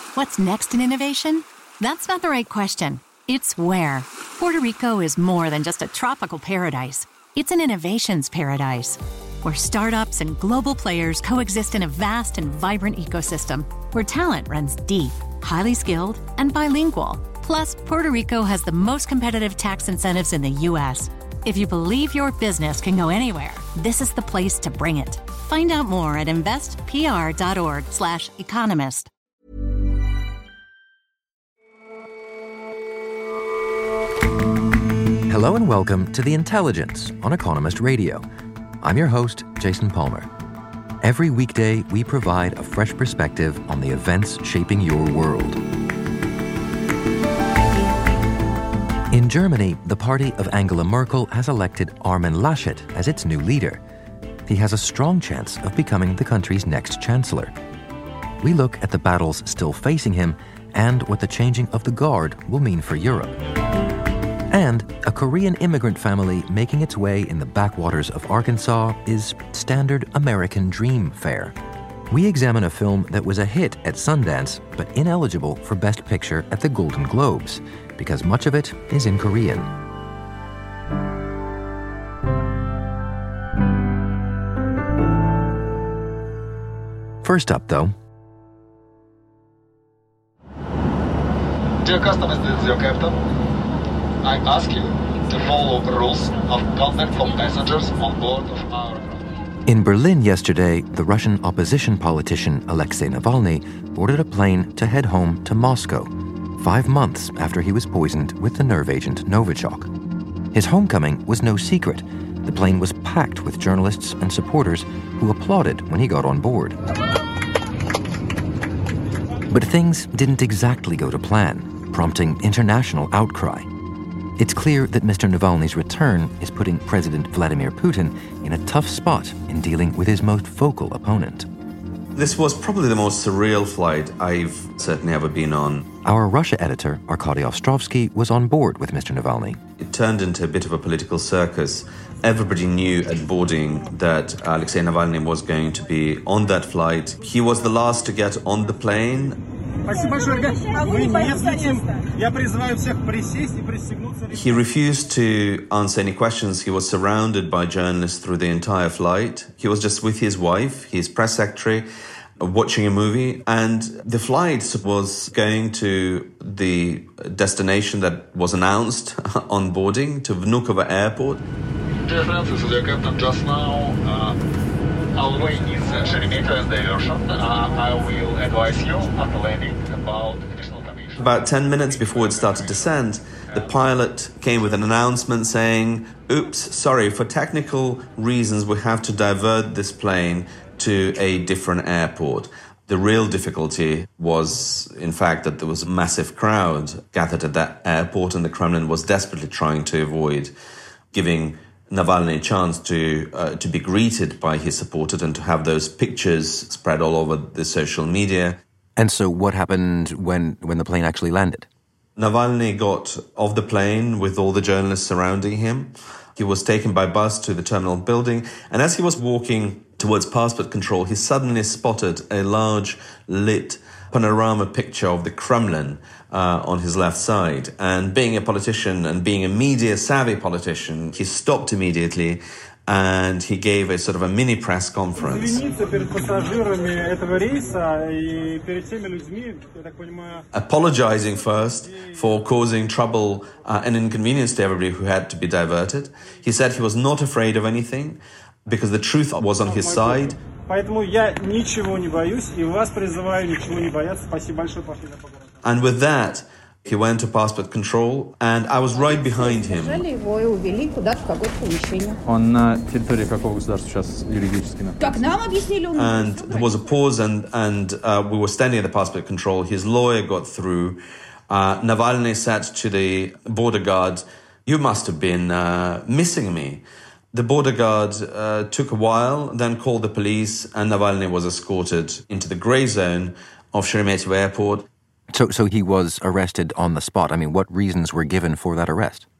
What's next in innovation? That's not the right question. It's where. Puerto Rico is more than just a tropical paradise. It's an innovations paradise, where startups and global players coexist in a vast and vibrant ecosystem, where talent runs deep, highly skilled, and bilingual. Plus, Puerto Rico has the most competitive tax incentives in the U.S. If you believe your business can go anywhere, this is the place to bring it. Find out more at investpr.org/economist. Hello and welcome to The Intelligence on Economist Radio. I'm your host, Jason Palmer. Every weekday, we provide a fresh perspective on the events shaping your world. In Germany, the party of Angela Merkel has elected Armin Laschet as its new leader. He has a strong chance of becoming the country's next chancellor. We look at the battles still facing him and what the changing of the guard will mean for Europe. And a Korean immigrant family making its way in the backwaters of Arkansas is standard American dream fare. We examine a film that was a hit at Sundance but ineligible for Best Picture at the Golden Globes because much of it is in Korean. First up, though. Dear customers, this is your captain. I ask you to follow the rules of conduct for passengers on board of our aircraft. In Berlin yesterday, the Russian opposition politician Alexei Navalny boarded a plane to head home to Moscow, 5 months after he was poisoned with the nerve agent Novichok. His homecoming was no secret. The plane was packed with journalists and supporters who applauded when he got on board. But things didn't exactly go to plan, prompting international outcry. It's clear that Mr. Navalny's return is putting President Vladimir Putin in a tough spot in dealing with his most vocal opponent. This was probably the most surreal flight I've certainly ever been on. Our Russia editor, Arkady Ostrovsky, was on board with Mr. Navalny. It turned into a bit of a political circus. Everybody knew at boarding that Alexei Navalny was going to be on that flight. He was the last to get on the plane. He refused to answer any questions. He was surrounded by journalists through the entire flight. He was just with his wife, his press secretary, watching a movie. And the flight was going to the destination that was announced on boarding, to Vnukovo Airport. Dear friends, this is your captain just now. Our way is Sheremetyevo diversion. I will advise you after landing about additional information. About 10 minutes before it started descent, the pilot came with an announcement saying, "Oops, sorry, for technical reasons we have to divert this plane to a different airport." The real difficulty was, in fact, that there was a massive crowd gathered at that airport, and the Kremlin was desperately trying to avoid giving Navalny a chance to be greeted by his supporters and to have those pictures spread all over the social media. And so what happened when the plane actually landed? Navalny got off the plane with all the journalists surrounding him. He was taken by bus to the terminal building, and as he was walking towards passport control, he suddenly spotted a large lit panorama picture of the Kremlin on his left side. And being a politician and being a media-savvy politician, he stopped immediately and he gave a sort of a mini press conference. Apologizing first for causing trouble and inconvenience to everybody who had to be diverted. He said he was not afraid of anything because the truth was on his side. And with that, he went to passport control, and I was right behind him. And there was a pause, and we were standing at the passport control. His lawyer got through. Navalny said to the border guard, "You must have been missing me." The border guard took a while, then called the police, and Navalny was escorted into the grey zone of Sheremetyevo Airport. So he was arrested on the spot. I mean, what reasons were given for that arrest?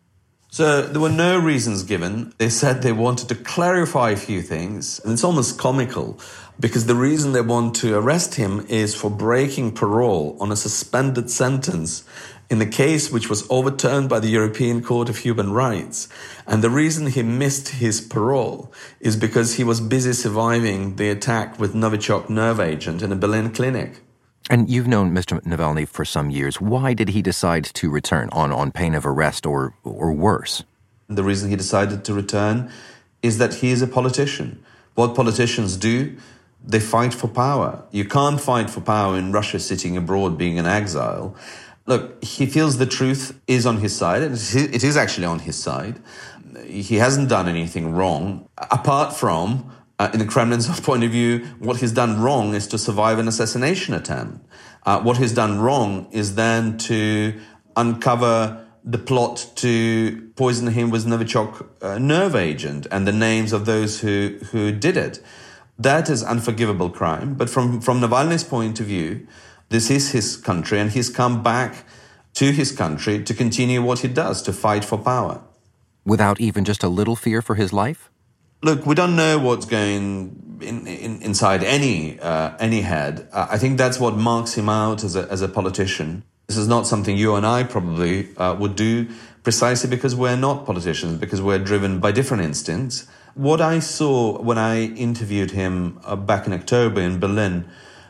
So there were no reasons given. They said they wanted to clarify a few things. And it's almost comical because the reason they want to arrest him is for breaking parole on a suspended sentence in the case which was overturned by the European Court of Human Rights. And the reason he missed his parole is because he was busy surviving the attack with Novichok nerve agent in a Berlin clinic. And you've known Mr. Navalny for some years. Why did he decide to return on pain of arrest or worse? The reason he decided to return is that he is a politician. What politicians do, they fight for power. You can't fight for power in Russia sitting abroad being in exile. Look, he feels the truth is on his side, and it is actually on his side. He hasn't done anything wrong, apart from, in the Kremlin's point of view, what he's done wrong is to survive an assassination attempt. What he's done wrong is then to uncover the plot to poison him with Novichok nerve agent and the names of those who did it. That is unforgivable crime. But from Navalny's point of view, this is his country, and he's come back to his country to continue what he does, to fight for power. Without even just a little fear for his life? Look, we don't know what's going inside any head. I think that's what marks him out as a politician. This is not something you and I probably would do, precisely because we're not politicians, because we're driven by different instincts. What I saw when I interviewed him back in October in Berlin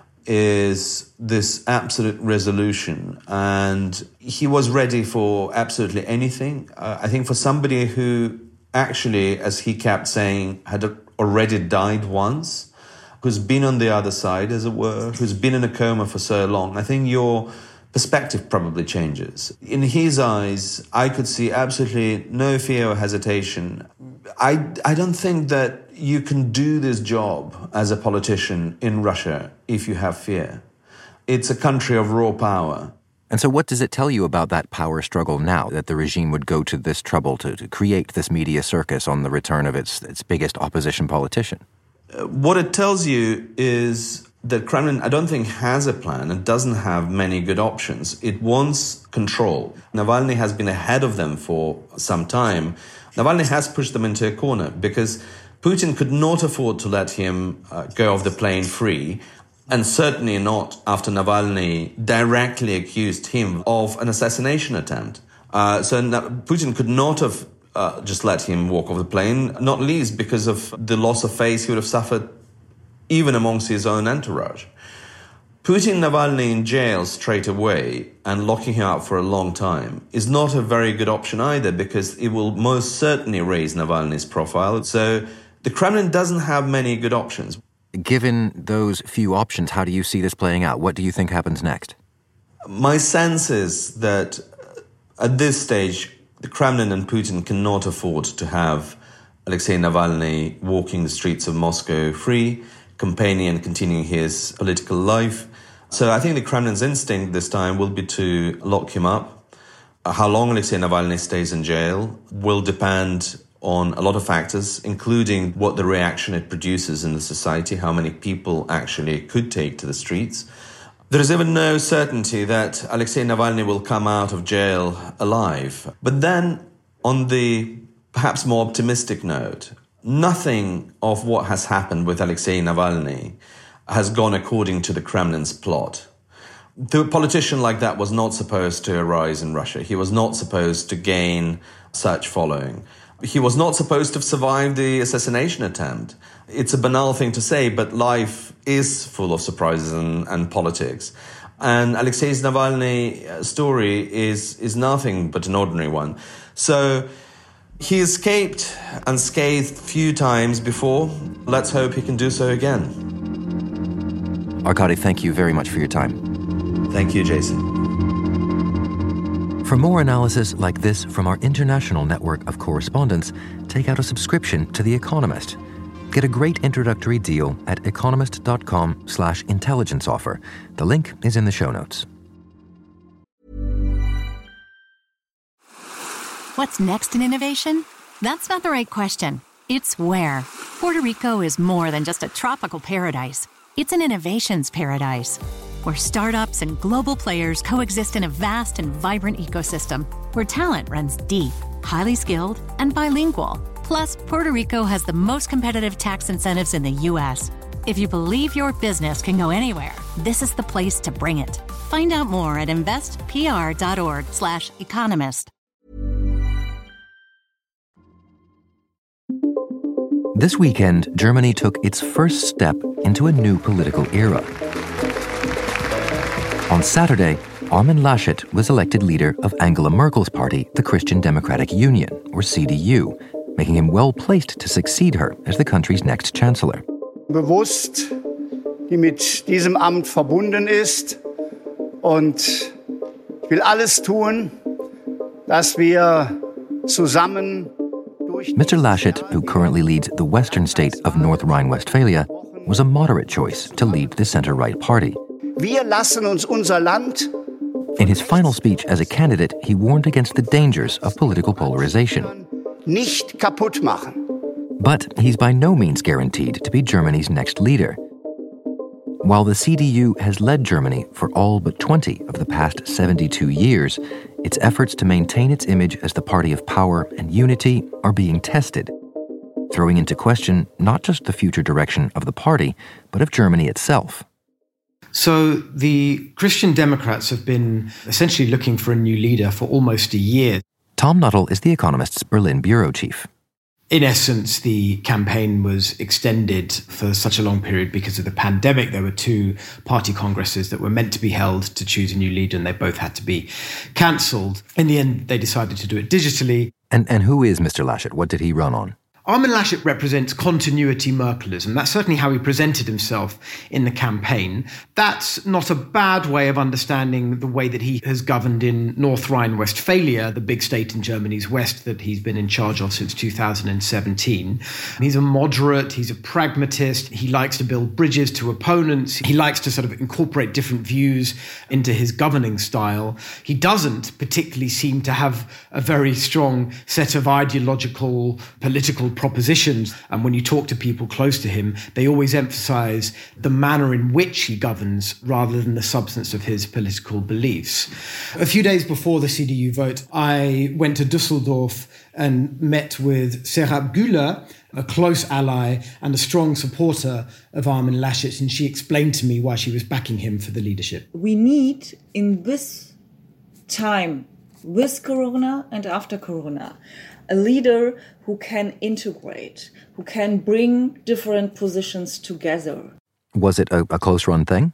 is this absolute resolution, and he was ready for absolutely anything. I think for somebody who actually, as he kept saying, had already died once, who's been on the other side, as it were, who's been in a coma for so long, I think your perspective probably changes. In his eyes, I could see absolutely no fear or hesitation. I don't think that you can do this job as a politician in Russia if you have fear. It's a country of raw power. And so what does it tell you about that power struggle now, that the regime would go to this trouble to create this media circus on the return of its biggest opposition politician? What it tells you is that Kremlin, I don't think, has a plan and doesn't have many good options. It wants control. Navalny has been ahead of them for some time. Navalny has pushed them into a corner because Putin could not afford to let him go off the plane free, and certainly not after Navalny directly accused him of an assassination attempt. So Putin could not have just let him walk off the plane, not least because of the loss of face he would have suffered even amongst his own entourage. Putting Navalny in jail straight away and locking him up for a long time is not a very good option either, because it will most certainly raise Navalny's profile. So the Kremlin doesn't have many good options. Given those few options, how do you see this playing out? What do you think happens next? My sense is that at this stage, the Kremlin and Putin cannot afford to have Alexei Navalny walking the streets of Moscow free, campaigning and continuing his political life. So I think the Kremlin's instinct this time will be to lock him up. How long Alexei Navalny stays in jail will depend on a lot of factors, including what the reaction it produces in the society, how many people actually could take to the streets. There is even no certainty that Alexei Navalny will come out of jail alive. But then, on the perhaps more optimistic note, nothing of what has happened with Alexei Navalny has gone according to the Kremlin's plot. The politician like that was not supposed to arise in Russia. He was not supposed to gain such following. He was not supposed to have survived the assassination attempt. It's a banal thing to say, but life is full of surprises and politics. And Alexei Navalny's story is nothing but an ordinary one. So he escaped unscathed a few times before. Let's hope he can do so again. Arkady, thank you very much for your time. Thank you, Jason. For more analysis like this from our international network of correspondents, take out a subscription to The Economist. Get a great introductory deal at economist.com/intelligence offer. The link is in the show notes. What's next in innovation? That's not the right question. It's where. Puerto Rico is more than just a tropical paradise. It's an innovations paradise, where startups and global players coexist in a vast and vibrant ecosystem, where talent runs deep, highly skilled, and bilingual. Plus, Puerto Rico has the most competitive tax incentives in the U.S. If you believe your business can go anywhere, this is the place to bring it. Find out more at investpr.org/economist. This weekend, Germany took its first step into a new political era. On Saturday, Armin Laschet was elected leader of Angela Merkel's party, the Christian Democratic Union, or CDU, making him well-placed to succeed her as the country's next chancellor. Bewusst, die mit diesem Amt verbunden ist, und ich will alles tun, dass wir zusammen. Mr. Laschet, who currently leads the western state of North Rhine-Westphalia, was a moderate choice to lead the center-right party. Wir lassen uns unser Land. In his final speech as a candidate, he warned against the dangers of political polarization. Nicht kaputt machen. But he's by no means guaranteed to be Germany's next leader. While the CDU has led Germany for all but 20 of the past 72 years, its efforts to maintain its image as the party of power and unity are being tested, throwing into question not just the future direction of the party, but of Germany itself. So the Christian Democrats have been essentially looking for a new leader for almost a year. Tom Nuttall is The Economist's Berlin bureau chief. In essence, the campaign was extended for such a long period because of the pandemic. There were two party congresses that were meant to be held to choose a new leader, and they both had to be cancelled. In the end, they decided to do it digitally. And who is Mr. Laschet? What did he run on? Armin Laschet represents continuity Merkelism. That's certainly how he presented himself in the campaign. That's not a bad way of understanding the way that he has governed in North Rhine-Westphalia, the big state in Germany's west that he's been in charge of since 2017. He's a moderate, he's a pragmatist, he likes to build bridges to opponents, he likes to sort of incorporate different views into his governing style. He doesn't particularly seem to have a very strong set of ideological, political propositions, and when you talk to people close to him, they always emphasize the manner in which he governs rather than the substance of his political beliefs. A few days before the CDU vote, I went to Düsseldorf and met with Serap Güler, a close ally and a strong supporter of Armin Laschet, and she explained to me why she was backing him for the leadership. We need, in this time, with Corona and after Corona, a leader who can integrate, who can bring different positions together. Was it a close-run thing?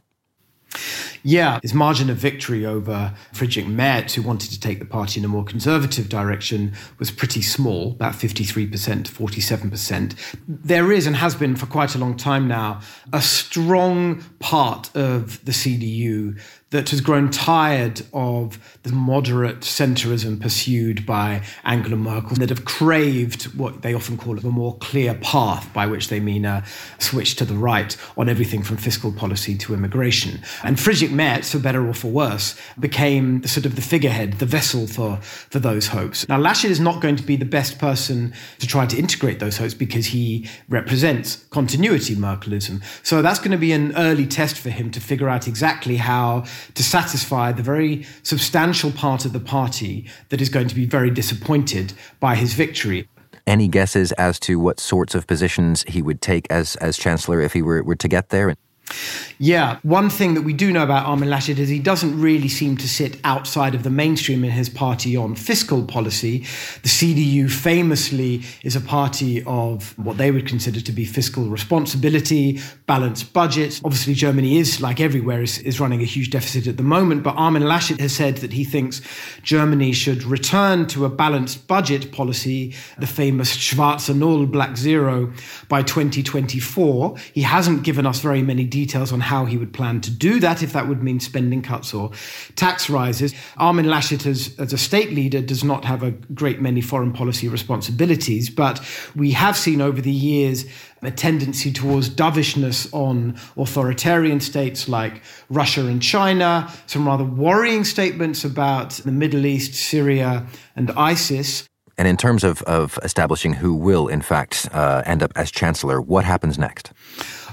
Yeah, his margin of victory over Friedrich Merz, who wanted to take the party in a more conservative direction, was pretty small, about 53% to 47%. There is, and has been for quite a long time now, a strong part of the CDU that has grown tired of the moderate centrism pursued by Angela Merkel, that have craved what they often call a more clear path, by which they mean a switch to the right on everything from fiscal policy to immigration. And Friedrich Merz, for better or for worse, became sort of the figurehead, the vessel for those hopes. Now, Laschet is not going to be the best person to try to integrate those hopes because he represents continuity Merkelism. So that's going to be an early test for him to figure out exactly how to satisfy the very substantial part of the party that is going to be very disappointed by his victory. Any guesses as to what sorts of positions he would take as chancellor if he were to get there? Yeah, one thing that we do know about Armin Laschet is he doesn't really seem to sit outside of the mainstream in his party on fiscal policy. The CDU famously is a party of what they would consider to be fiscal responsibility, balanced budgets. Obviously, Germany is, like everywhere, is running a huge deficit at the moment, but Armin Laschet has said that he thinks Germany should return to a balanced budget policy, the famous Schwarze Null, Black Zero, by 2024. He hasn't given us very many details on how he would plan to do that, if that would mean spending cuts or tax rises. Armin Laschet, as a state leader, does not have a great many foreign policy responsibilities, but we have seen over the years a tendency towards dovishness on authoritarian states like Russia and China, some rather worrying statements about the Middle East, Syria, and ISIS. And in terms of establishing who will, in fact, end up as chancellor, what happens next?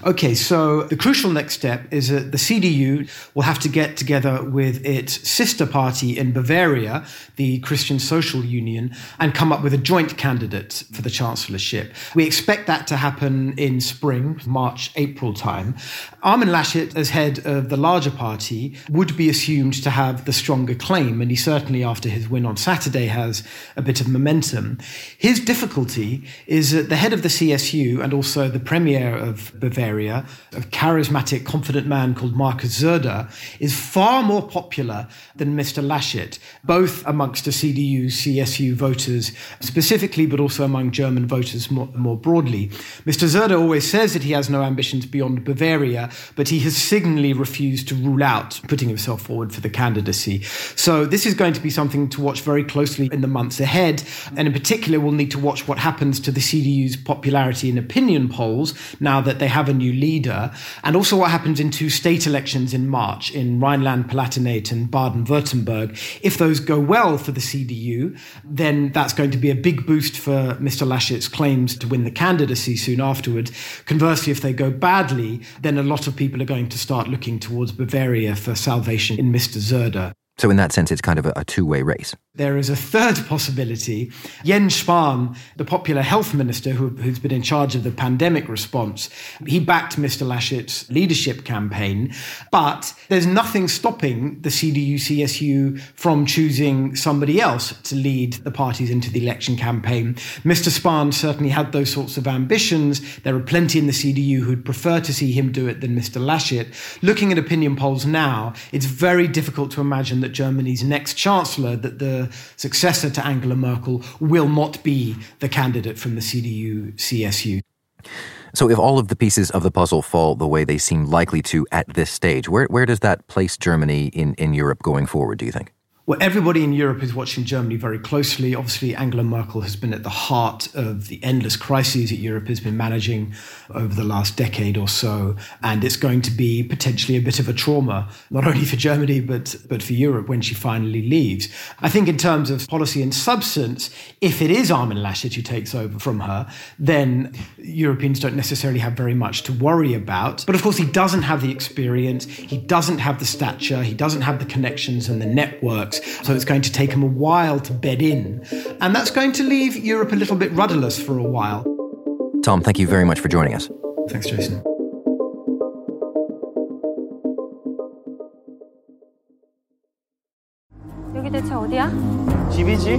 Okay, so the crucial next step is that the CDU will have to get together with its sister party in Bavaria, the Christian Social Union, and come up with a joint candidate for the chancellorship. We expect that to happen in spring, March, April time. Armin Laschet, as head of the larger party, would be assumed to have the stronger claim, and he certainly, after his win on Saturday, has a bit of momentum. His difficulty is that the head of the CSU and also the premier of Bavaria, a charismatic, confident man called Markus Söder, is far more popular than Mr. Laschet, both amongst the CDU, CSU voters specifically, but also among German voters more broadly. Mr. Söder always says that he has no ambitions beyond Bavaria, but he has signally refused to rule out putting himself forward for the candidacy. So this is going to be something to watch very closely in the months ahead, and in particular we'll need to watch what happens to the CDU's popularity in opinion polls now that they have a new leader, and also what happens in 2 state elections in March in Rhineland-Palatinate and Baden-Württemberg. If those go well for the CDU, then that's going to be a big boost for Mr. Laschet's claims to win the candidacy soon afterwards. Conversely, if they go badly, then a lot of people are going to start looking towards Bavaria for salvation in Mr. Söder. So in that sense, it's kind of a two-way race. There is a third possibility. Jens Spahn, the popular health minister who's been in charge of the pandemic response, he backed Mr. Laschet's leadership campaign, but there's nothing stopping the CDU-CSU from choosing somebody else to lead the parties into the election campaign. Mr. Spahn certainly had those sorts of ambitions. There are plenty in the CDU who'd prefer to see him do it than Mr. Laschet. Looking at opinion polls now, it's very difficult to imagine that Germany's next chancellor, that the successor to Angela Merkel, will not be the candidate from the CDU-CSU. So if all of the pieces of the puzzle fall the way they seem likely to at this stage, where does that place Germany in Europe going forward, do you think? Well, everybody in Europe is watching Germany very closely. Obviously, Angela Merkel has been at the heart of the endless crises that Europe has been managing over the last decade or so. And it's going to be potentially a bit of a trauma, not only for Germany, but for Europe when she finally leaves. I think in terms of policy and substance, if it is Armin Laschet who takes over from her, then Europeans don't necessarily have very much to worry about. But of course, he doesn't have the experience, he doesn't have the stature, he doesn't have the connections and the networks. So it's going to take him a while to bed in. And that's going to leave Europe a little bit rudderless for a while. Tom, thank you very much for joining us. Thanks, Jason. 여기 대체 어디야? 집이지.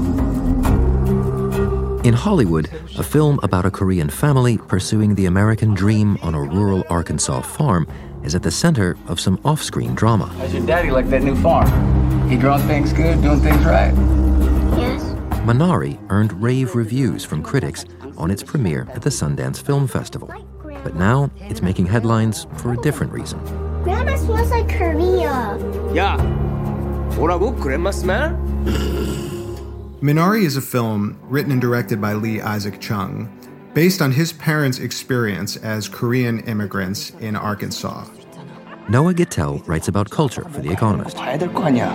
In Hollywood, a film about a Korean family pursuing the American dream on a rural Arkansas farm is at the center of some off-screen drama. How's your daddy like that new farm? He drawing things good, doing things right? Yes. Minari earned rave reviews from critics on its premiere at the Sundance Film Festival. But now it's making headlines for a different reason. Grandma smells like Korea. Yeah. 뭐라고? Grandma smell? Minari is a film written and directed by Lee Isaac Chung, based on his parents' experience as Korean immigrants in Arkansas. Noah Gittell writes about culture for The Economist. 봐야 될 거 아니야.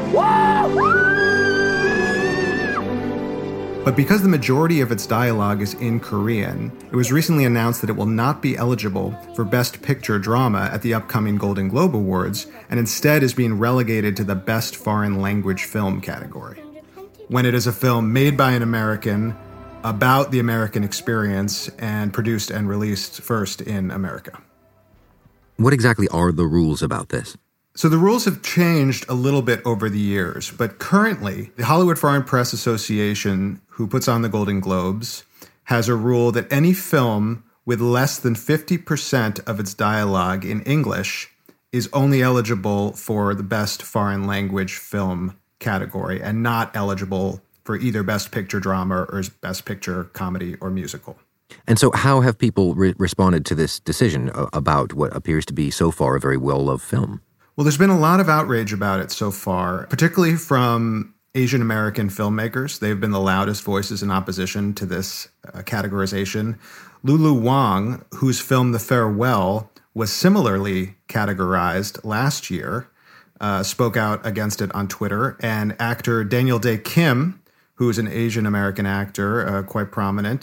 But because the majority of its dialogue is in Korean, it was recently announced that it will not be eligible for Best Picture Drama at the upcoming Golden Globe Awards, and instead is being relegated to the Best Foreign Language Film category. When it is a film made by an American about the American experience and produced and released first in America. What exactly are the rules about this? So the rules have changed a little bit over the years, but currently the Hollywood Foreign Press Association, who puts on the Golden Globes, has a rule that any film with less than 50% of its dialogue in English is only eligible for the Best Foreign Language Film category and not eligible for either Best Picture Drama or Best Picture Comedy or Musical. And so how have people responded to this decision about what appears to be so far a very well-loved film? Well, there's been a lot of outrage about it so far, particularly from Asian American filmmakers. They've been the loudest voices in opposition to this categorization. Lulu Wang, whose film The Farewell was similarly categorized last year, spoke out against it on Twitter. And actor Daniel Dae Kim, who is an Asian American actor, quite prominent,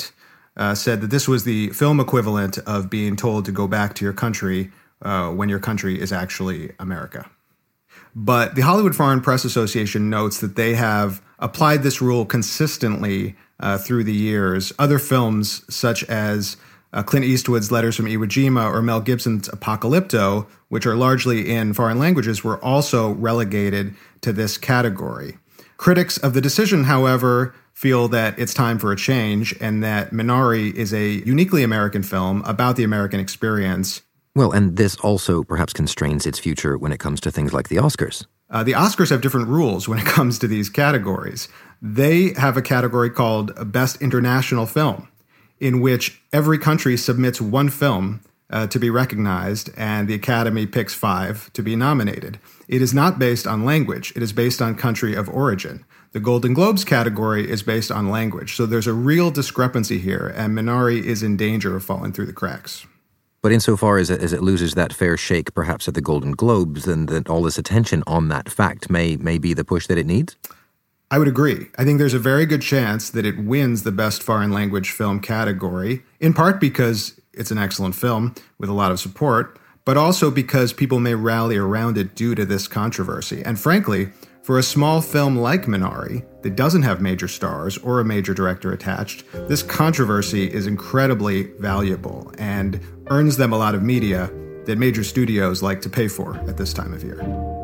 said that this was the film equivalent of being told to go back to your country when your country is actually America. But the Hollywood Foreign Press Association notes that they have applied this rule consistently through the years. Other films, such as Clint Eastwood's Letters from Iwo Jima or Mel Gibson's Apocalypto, which are largely in foreign languages, were also relegated to this category. Critics of the decision, however, feel that it's time for a change and that Minari is a uniquely American film about the American experience. Well, and this also perhaps constrains its future when it comes to things like the Oscars. The Oscars have different rules when it comes to these categories. They have a category called Best International Film, in which every country submits one film to be recognized, and the Academy picks 5 to be nominated. It is not based on language. It is based on country of origin. The Golden Globes category is based on language. So there's a real discrepancy here, and Minari is in danger of falling through the cracks. But insofar as it loses that fair shake, perhaps at the Golden Globes, then that all this attention on that fact may be the push that it needs? I would agree. I think there's a very good chance that it wins the Best Foreign Language Film category, in part because it's an excellent film with a lot of support, but also because people may rally around it due to this controversy. And frankly, for a small film like Minari that doesn't have major stars or a major director attached, this controversy is incredibly valuable and earns them a lot of media that major studios like to pay for at this time of year.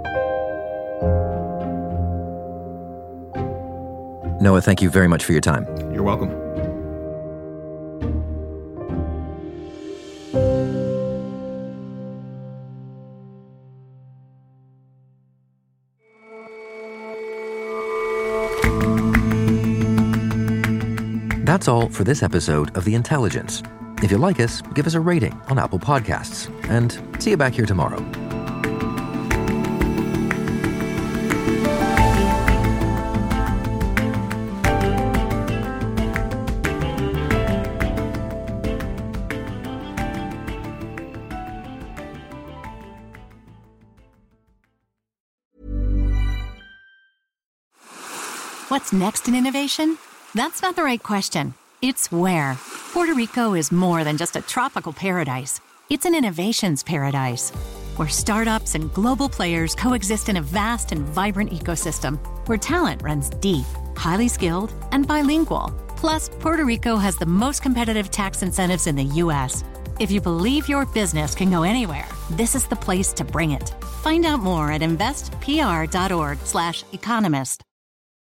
Noah, thank you very much for your time. You're welcome. That's all for this episode of The Intelligence. If you like us, give us a rating on Apple Podcasts. And see you back here tomorrow. What's next in innovation? That's not the right question. It's where. Puerto Rico is more than just a tropical paradise. It's an innovations paradise, where startups and global players coexist in a vast and vibrant ecosystem, where talent runs deep, highly skilled, and bilingual. Plus, Puerto Rico has the most competitive tax incentives in the U.S. If you believe your business can go anywhere, this is the place to bring it. Find out more at investpr.org/economist.